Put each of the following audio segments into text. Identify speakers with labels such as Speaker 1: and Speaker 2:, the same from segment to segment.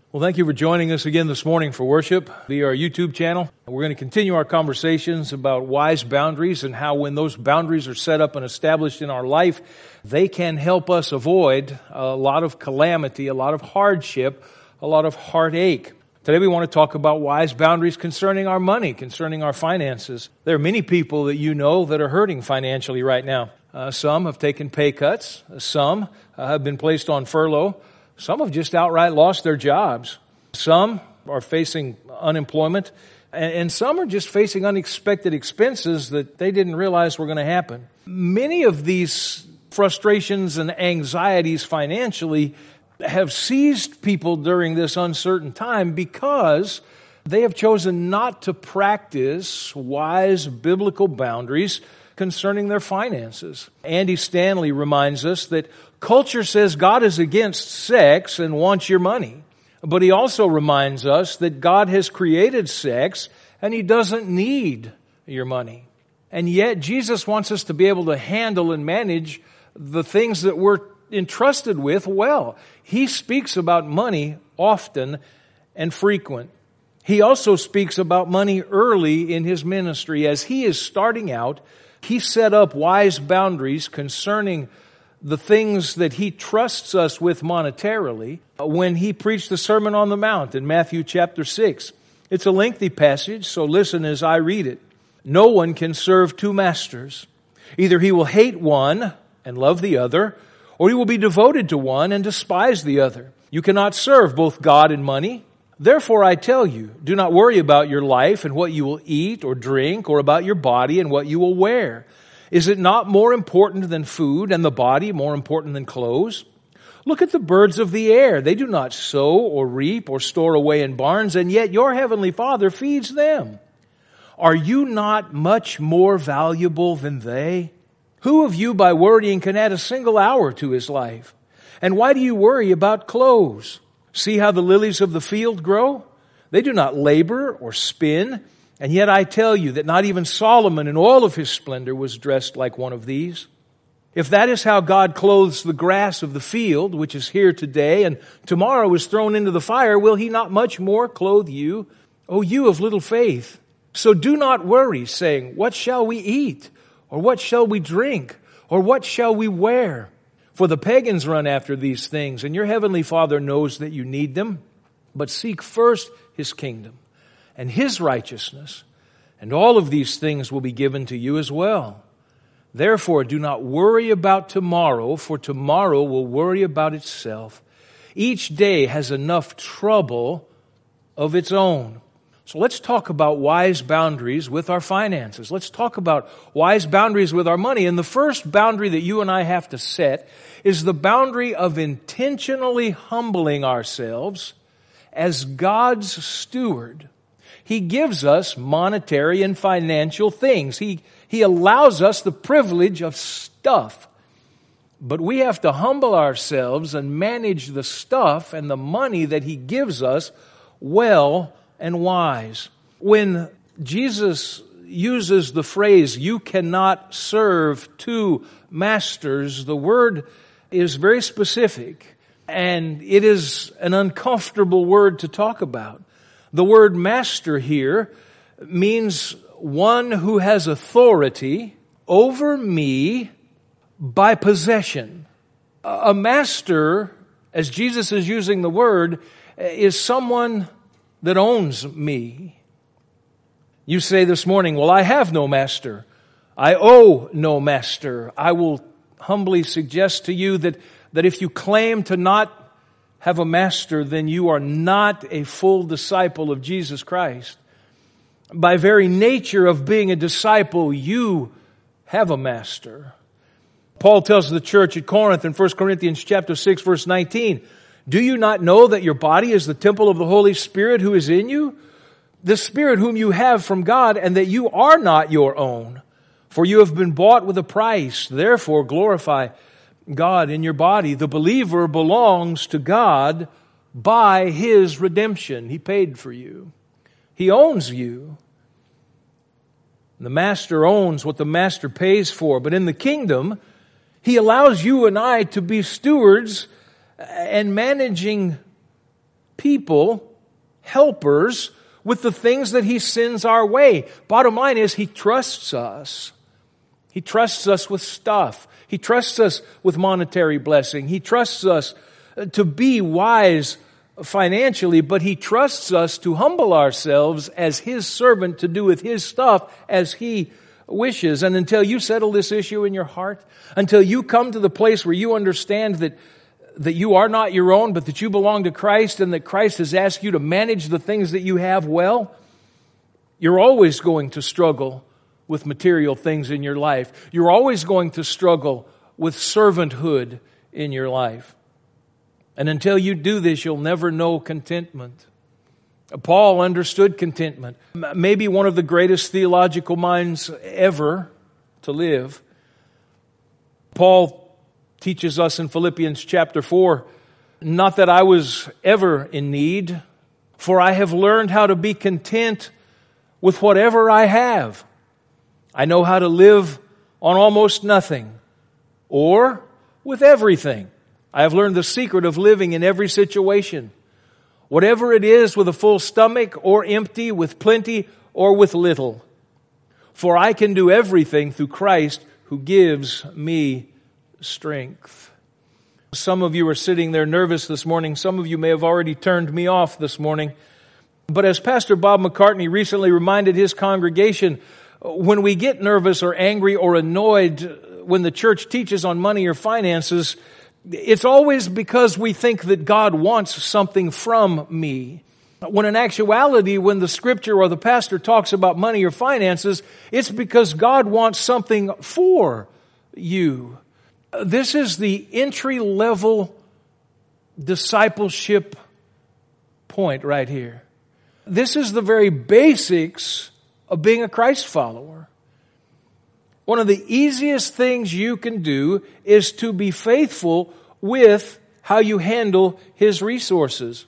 Speaker 1: Well, thank you for joining us again this morning for worship via our YouTube channel. We're going to continue our conversations about wise boundaries and how when those boundaries are set up and established in our life, they can help us avoid a lot of calamity, a lot of hardship, a lot of heartache. Today we want to talk about wise boundaries concerning our money, concerning our finances. There are many people that you know that are hurting financially right now. Some have taken pay cuts. Some have been placed on furlough. Some have just outright lost their jobs. Some are facing unemployment. And some are just facing unexpected expenses that they didn't realize were going to happen. Many of these frustrations and anxieties financially have seized people during this uncertain time because they have chosen not to practice wise biblical boundaries concerning their finances. Andy Stanley reminds us that culture says God is against sex and wants your money. But he also reminds us that God has created sex and He doesn't need your money. And yet Jesus wants us to be able to handle and manage the things that we're entrusted with well. He speaks about money often and frequent. He also speaks about money early in His ministry. As He is starting out, He set up wise boundaries concerning the things that He trusts us with monetarily when He preached the Sermon on the Mount in Matthew chapter 6. It's a lengthy passage, so listen as I read it. No one can serve two masters. Either he will hate one and love the other, or he will be devoted to one and despise the other. You cannot serve both God and money. Therefore, I tell you, do not worry about your life and what you will eat or drink, or about your body and what you will wear. Is it not more important than food, and the body more important than clothes? Look at the birds of the air. They do not sow or reap or store away in barns, and yet your heavenly Father feeds them. Are you not much more valuable than they? Who of you by worrying can add a single hour to his life? And why do you worry about clothes? See how the lilies of the field grow? They do not labor or spin. And yet I tell you that not even Solomon in all of his splendor was dressed like one of these. If that is how God clothes the grass of the field, which is here today and tomorrow is thrown into the fire, will He not much more clothe you, O you of little faith? So do not worry, saying, what shall we eat? Or what shall we drink? Or what shall we wear? For the pagans run after these things, and your heavenly Father knows that you need them. But seek first His kingdom and His righteousness, and all of these things will be given to you as well. Therefore, do not worry about tomorrow, for tomorrow will worry about itself. Each day has enough trouble of its own. So let's talk about wise boundaries with our finances. Let's talk about wise boundaries with our money. And the first boundary that you and I have to set is the boundary of intentionally humbling ourselves as God's steward. He gives us monetary and financial things. He allows us the privilege of stuff. But we have to humble ourselves and manage the stuff and the money that He gives us well and wise. When Jesus uses the phrase, you cannot serve two masters, the word is very specific, and it is an uncomfortable word to talk about. The word master here means one who has authority over me by possession. A master, as Jesus is using the word, is someone that owns me. You say this morning, well, I have no master. I owe no master. I will humbly suggest to you that if you claim to not have a master, then you are not a full disciple of Jesus Christ. By very nature of being a disciple, you have a master. Paul tells the church at Corinth in 1 Corinthians chapter 6, verse 19, do you not know that your body is the temple of the Holy Spirit who is in you? The Spirit whom you have from God, and that you are not your own. For you have been bought with a price. Therefore glorify God in your body. The believer belongs to God by His redemption. He paid for you. He owns you. The master owns what the master pays for. But in the kingdom, He allows you and I to be stewards and managing people, helpers, with the things that He sends our way. Bottom line is, He trusts us. He trusts us with stuff. He trusts us with monetary blessing. He trusts us to be wise financially, but He trusts us to humble ourselves as His servant to do with His stuff as He wishes. And until you settle this issue in your heart, until you come to the place where you understand that you are not your own, but that you belong to Christ and that Christ has asked you to manage the things that you have well, you're always going to struggle with material things in your life. You're always going to struggle with servanthood in your life. And until you do this, you'll never know contentment. Paul understood contentment. Maybe one of the greatest theological minds ever to live. Paul teaches us in Philippians chapter 4, not that I was ever in need, for I have learned how to be content with whatever I have. I know how to live on almost nothing, or with everything. I have learned the secret of living in every situation. Whatever it is, with a full stomach or empty, with plenty or with little. For I can do everything through Christ who gives me strength. Some of you are sitting there nervous this morning. Some of you may have already turned me off this morning. But as Pastor Bob McCartney recently reminded his congregation, when we get nervous or angry or annoyed when the church teaches on money or finances, it's always because we think that God wants something from me. When in actuality, when the scripture or the pastor talks about money or finances, it's because God wants something for you. This is the entry-level discipleship point right here. This is the very basics of being a Christ follower. One of the easiest things you can do is to be faithful with how you handle His resources.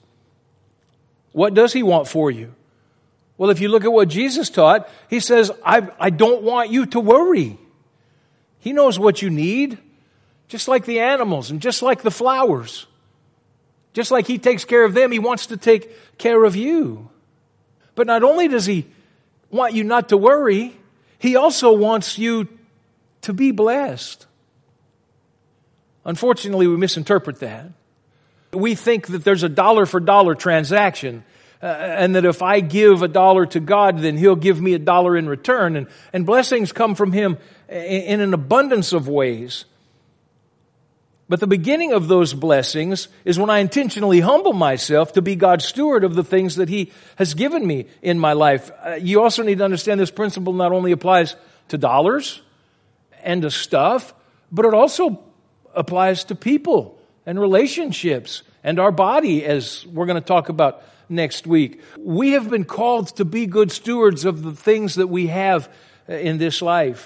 Speaker 1: What does He want for you? Well, if you look at what Jesus taught, He says, I don't want you to worry. He knows what you need, just like the animals and just like the flowers. Just like He takes care of them, He wants to take care of you. But not only does He want you not to worry, He also wants you to be blessed. Unfortunately, we misinterpret that. We think that there's a dollar-for-dollar transaction, and that if I give $1 to God, then He'll give me $1 in return. And blessings come from Him in an abundance of ways. But the beginning of those blessings is when I intentionally humble myself to be God's steward of the things that He has given me in my life. You also need to understand this principle not only applies to dollars and to stuff, but it also applies to people and relationships and our body, as we're going to talk about next week. We have been called to be good stewards of the things that we have in this life.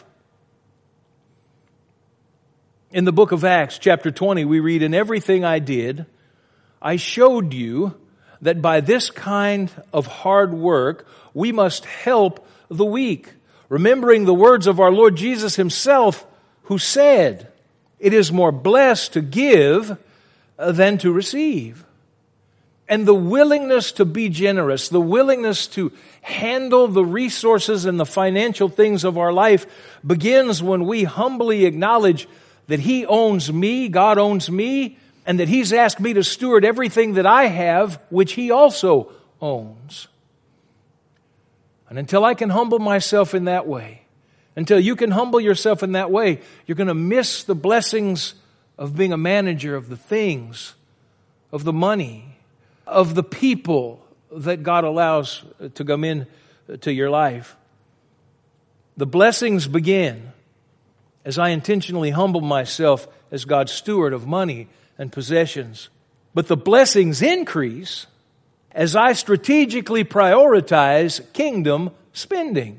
Speaker 1: In the book of Acts, chapter 20, we read, "In everything I did, I showed you that by this kind of hard work, we must help the weak, remembering the words of our Lord Jesus Himself, who said, 'It is more blessed to give than to receive.'" And the willingness to be generous, the willingness to handle the resources and the financial things of our life begins when we humbly acknowledge that He owns me, God owns me, and that He's asked me to steward everything that I have, which He also owns. And until I can humble myself in that way, until you can humble yourself in that way, you're going to miss the blessings of being a manager of the things, of the money, of the people that God allows to come in to your life. The blessings begin as I intentionally humble myself as God's steward of money and possessions. But the blessings increase as I strategically prioritize kingdom spending.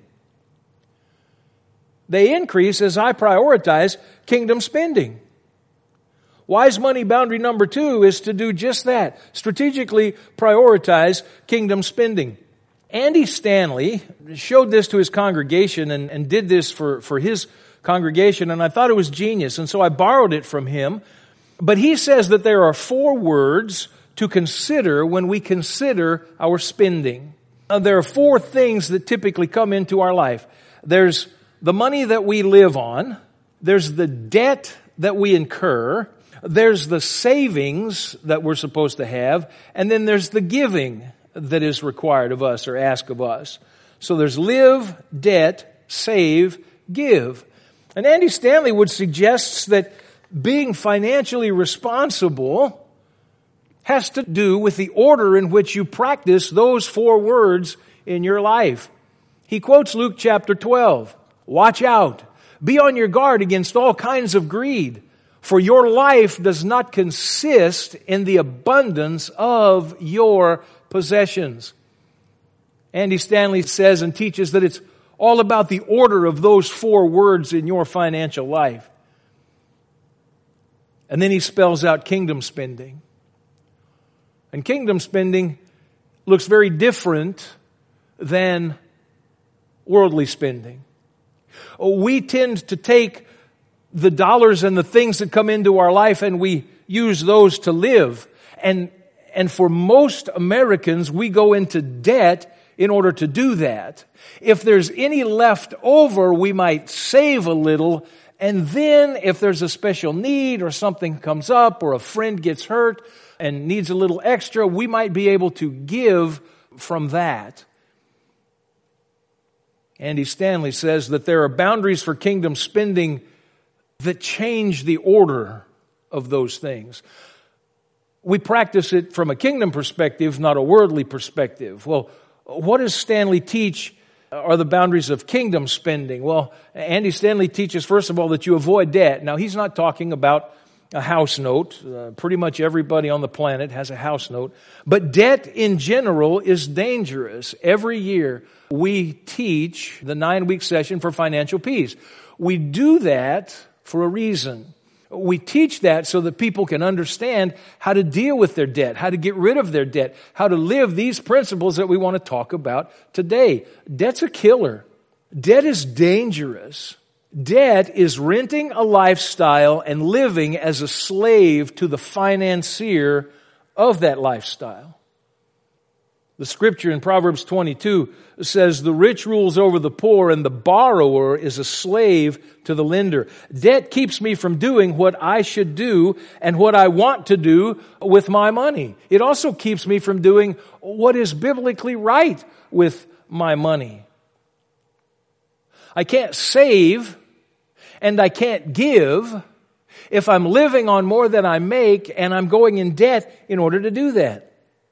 Speaker 1: They increase as I prioritize kingdom spending. Wise money boundary number 2 is to do just that. Strategically prioritize kingdom spending. Andy Stanley showed this to his congregation and did this for his congregation, and I thought it was genius, and so I borrowed it from him. But he says that there are 4 words to consider when we consider our spending. Now, there are four things that typically come into our life. There's the money that we live on. There's the debt that we incur. There's the savings that we're supposed to have. And then there's the giving that is required of us or asked of us. So there's live, debt, save, give. And Andy Stanley would suggest that being financially responsible has to do with the order in which you practice those four words in your life. He quotes Luke chapter 12. Watch out. Be on your guard against all kinds of greed, for your life does not consist in the abundance of your possessions. Andy Stanley says and teaches that it's all about the order of those four words in your financial life. And then he spells out kingdom spending. And kingdom spending looks very different than worldly spending. We tend to take the dollars and the things that come into our life and we use those to live. And for most Americans, we go into debt in order to do that. If there's any left over, we might save a little. And then if there's a special need or something comes up or a friend gets hurt and needs a little extra, we might be able to give from that. Andy Stanley says that there are boundaries for kingdom spending that change the order of those things. We practice it from a kingdom perspective, not a worldly perspective. Well, what does Stanley teach are the boundaries of kingdom spending? Well, Andy Stanley teaches, first of all, that you avoid debt. Now, he's not talking about a house note. Pretty much everybody on the planet has a house note. But debt in general is dangerous. Every year we teach the 9-week session for financial peace. We do that for a reason. We teach that so that people can understand how to deal with their debt, how to get rid of their debt, how to live these principles that we want to talk about today. Debt's a killer. Debt is dangerous. Debt is renting a lifestyle and living as a slave to the financier of that lifestyle. The scripture in Proverbs 22 says, the rich rules over the poor and the borrower is a slave to the lender. Debt keeps me from doing what I should do and what I want to do with my money. It also keeps me from doing what is biblically right with my money. I can't save and I can't give if I'm living on more than I make and I'm going in debt in order to do that.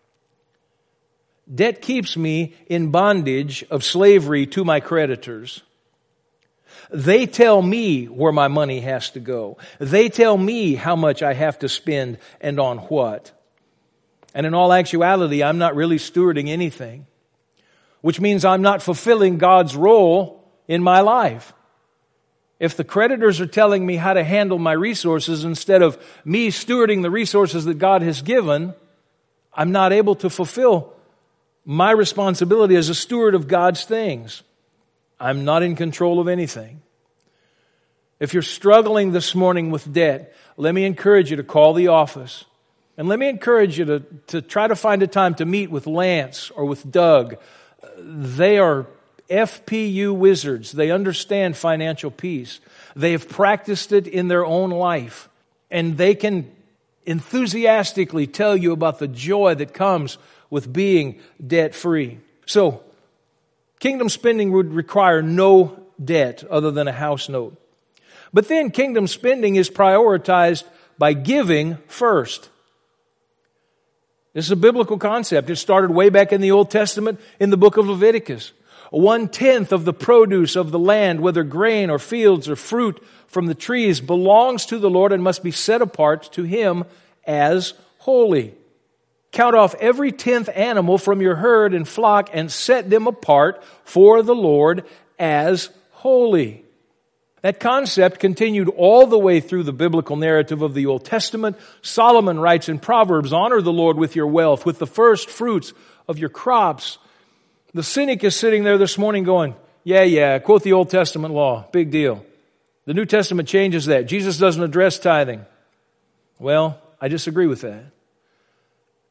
Speaker 1: Debt keeps me in bondage of slavery to my creditors. They tell me where my money has to go. They tell me how much I have to spend and on what. And in all actuality, I'm not really stewarding anything, which means I'm not fulfilling God's role in my life. If the creditors are telling me how to handle my resources instead of me stewarding the resources that God has given, I'm not able to fulfill my responsibility as a steward of God's things. I'm not in control of anything. If you're struggling this morning with debt, let me encourage you to call the office. And let me encourage you to try to find a time to meet with Lance or with Doug. They are FPU wizards. They understand financial peace. They have practiced it in their own life. And they can enthusiastically tell you about the joy that comes with being debt-free. So, kingdom spending would require no debt other than a house note. But then kingdom spending is prioritized by giving first. This is a biblical concept. It started way back in the Old Testament in the book of Leviticus. 1/10 of the produce of the land, whether grain or fields or fruit from the trees, belongs to the Lord and must be set apart to Him as holy. Count off every 10th animal from your herd and flock and set them apart for the Lord as holy. That concept continued all the way through the biblical narrative of the Old Testament. Solomon writes in Proverbs, honor the Lord with your wealth, with the first fruits of your crops. The cynic is sitting there this morning going, yeah, quote the Old Testament law, big deal. The New Testament changes that. Jesus doesn't address tithing. Well, I disagree with that.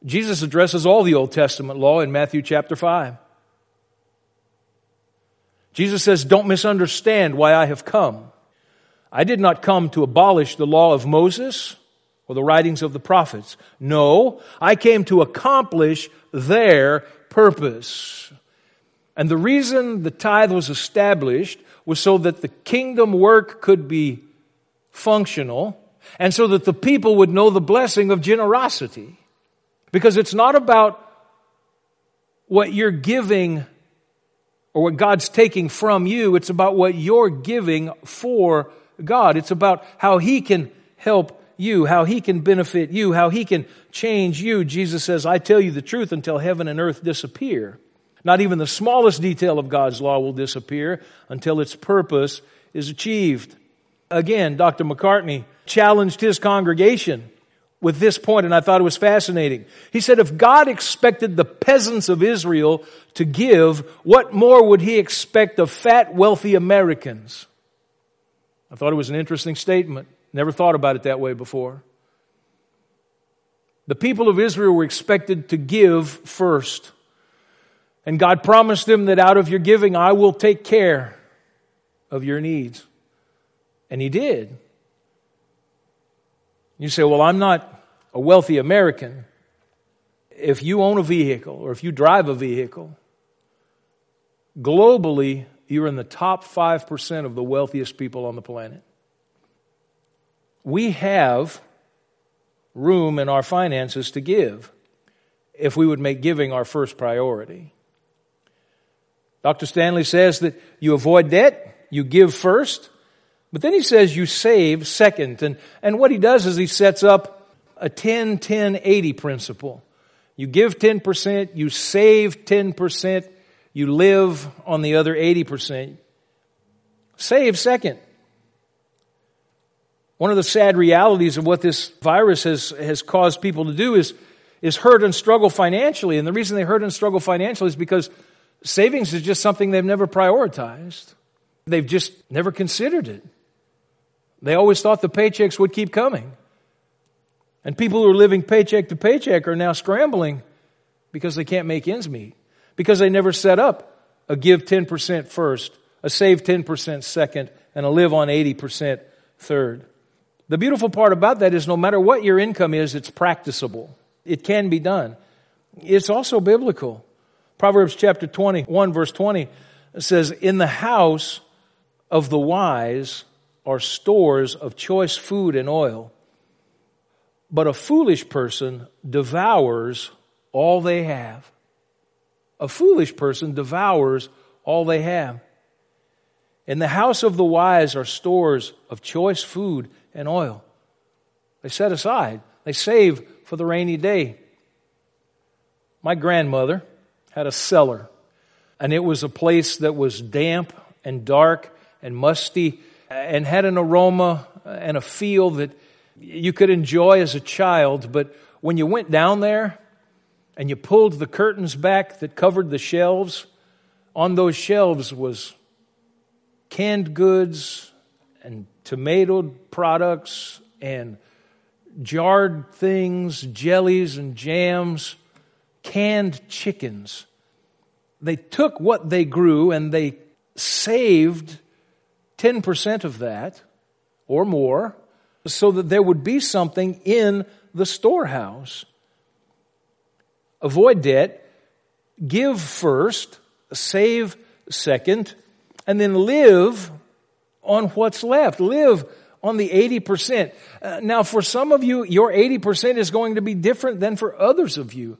Speaker 1: Jesus addresses all the Old Testament law in Matthew chapter 5. Jesus says, don't misunderstand why I have come. I did not come to abolish the law of Moses or the writings of the prophets. No, I came to accomplish their purpose. And the reason the tithe was established was so that the kingdom work could be functional and so that the people would know the blessing of generosity. Because it's not about what you're giving or what God's taking from you. It's about what you're giving for God. It's about how He can help you, how He can benefit you, how He can change you. Jesus says, I tell you the truth until heaven and earth disappear. Not even the smallest detail of God's law will disappear until its purpose is achieved. Again, Dr. McCartney challenged his congregation with this point, and I thought it was fascinating. He said, if God expected the peasants of Israel to give, what more would He expect of fat, wealthy Americans? I thought it was an interesting statement. Never thought about it that way before. The people of Israel were expected to give first. And God promised them that out of your giving, I will take care of your needs. And He did. You say, well, I'm not a wealthy American. If you own a vehicle or if you drive a vehicle, globally, you're in the top 5% of the wealthiest people on the planet. We have room in our finances to give if we would make giving our first priority. Dr. Stanley says that you avoid debt, you give first, but then he says you save second. And what he does is he sets up a 10-10-80 principle. You give 10%, you save 10%, you live on the other 80%. Save second. One of the sad realities of what this virus has caused people to do is hurt and struggle financially. And the reason they hurt and struggle financially is because savings is just something they've never prioritized. They've just never considered it. They always thought the paychecks would keep coming. And people who are living paycheck to paycheck are now scrambling because they can't make ends meet. Because they never set up a give 10% first, a save 10% second, and a live on 80% third. The beautiful part about that is no matter what your income is, it's practicable. It can be done. It's also biblical. Proverbs chapter 21, verse 20 says, in the house of the wise are stores of choice food and oil, but a foolish person devours all they have. A foolish person devours all they have. In the house of the wise are stores of choice food and oil. They set aside. They save for the rainy day. My grandmother had a cellar, and it was a place that was damp and dark and musty and had an aroma and a feel that you could enjoy as a child, but when you went down there and you pulled the curtains back that covered the shelves, on those shelves was canned goods and tomatoed products and jarred things, jellies and jams, canned chickens. They took what they grew and they saved 10% of that or more so that there would be something in the storehouse. Avoid debt, give first, save second, and then live on what's left. Live on the 80%. Now, for some of you, your 80% is going to be different than for others of you.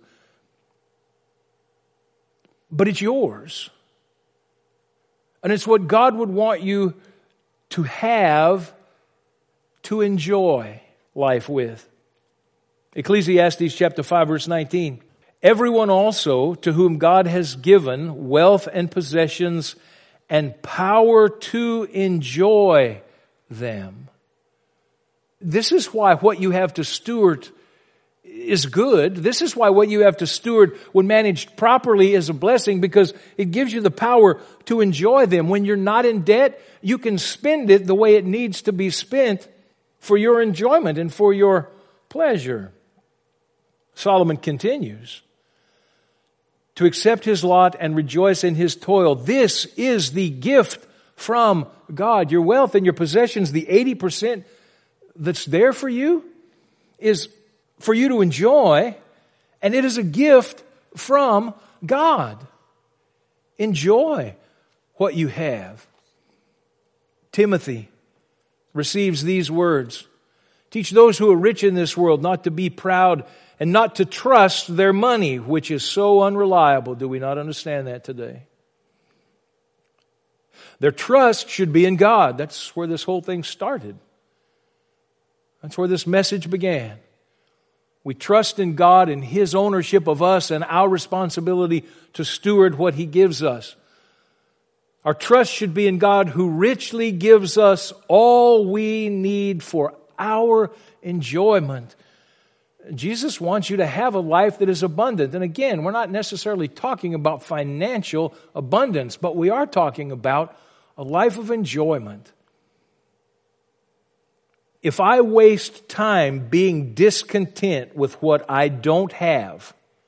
Speaker 1: But it's yours. And it's what God would want you to have, to enjoy life with. Ecclesiastes chapter 5, verse 19. Everyone also to whom God has given wealth and possessions and power to enjoy them. This is why what you have to steward is good. This is why what you have to steward, when managed properly, is a blessing, because it gives you the power to enjoy them. When you're not in debt, you can spend it the way it needs to be spent for your enjoyment and for your pleasure. Solomon continues, to accept his lot and rejoice in his toil. This is the gift from God. Your wealth and your possessions, the 80% that's there for you, is for you to enjoy, and it is a gift from God. Enjoy what you have. Timothy receives these words. Teach those who are rich in this world not to be proud and not to trust their money, which is so unreliable. Do we not understand that today? Their trust should be in God. That's where this whole thing started. That's where this message began. We trust in God and His ownership of us and our responsibility to steward what He gives us. Our trust should be in God, who richly gives us all we need for our enjoyment. Jesus wants you to have a life that is abundant. And again, we're not necessarily talking about financial abundance, but we are talking about a life of enjoyment. If I waste time being discontent with what I don't have,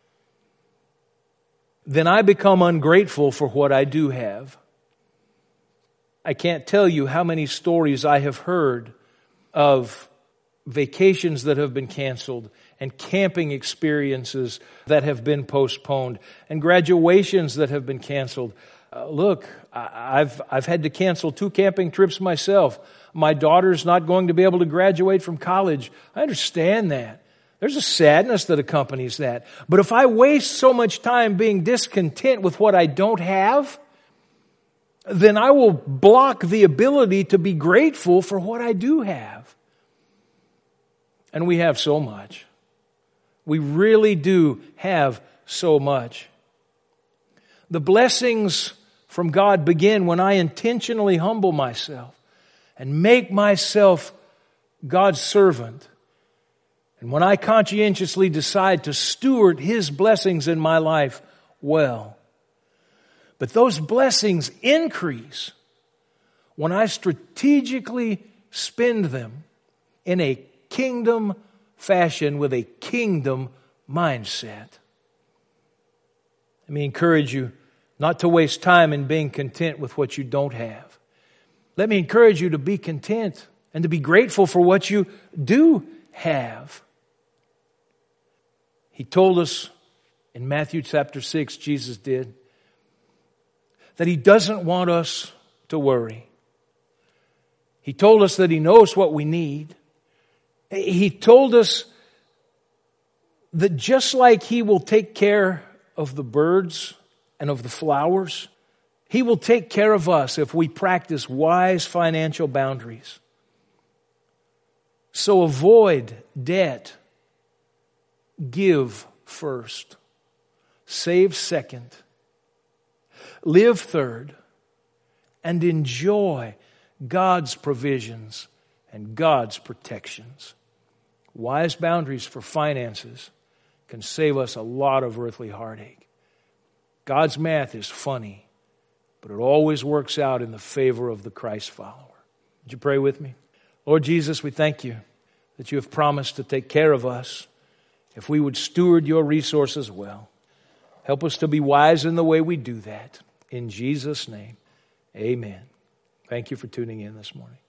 Speaker 1: then I become ungrateful for what I do have. I can't tell you how many stories I have heard of vacations that have been canceled and camping experiences that have been postponed and graduations that have been canceled. Look, I've had to cancel 2 camping trips myself. My daughter's not going to be able to graduate from college. I understand that. There's a sadness that accompanies that. But if I waste so much time being discontent with what I don't have, then I will block the ability to be grateful for what I do have. And we have so much. We really do have so much. The blessings from God begin when I intentionally humble myself and make myself God's servant. And when I conscientiously decide to steward His blessings in my life well. But those blessings increase when I strategically spend them in a kingdom fashion with a kingdom mindset. Let me encourage you not to waste time in being content with what you don't have. Let me encourage you to be content and to be grateful for what you do have. He told us in Matthew chapter 6, Jesus did, that He doesn't want us to worry. He told us that He knows what we need. He told us that just like He will take care of the birds and of the flowers, He will take care of us if we practice wise financial boundaries. So avoid debt. Give first. Save second. Live third. And enjoy God's provisions and God's protections. Wise boundaries for finances can save us a lot of earthly heartache. God's math is funny, but it always works out in the favor of the Christ follower. Would you pray with me? Lord Jesus, we thank You that You have promised to take care of us if we would steward Your resources well. Help us to be wise in the way we do that. In Jesus' name, amen. Thank you for tuning in this morning.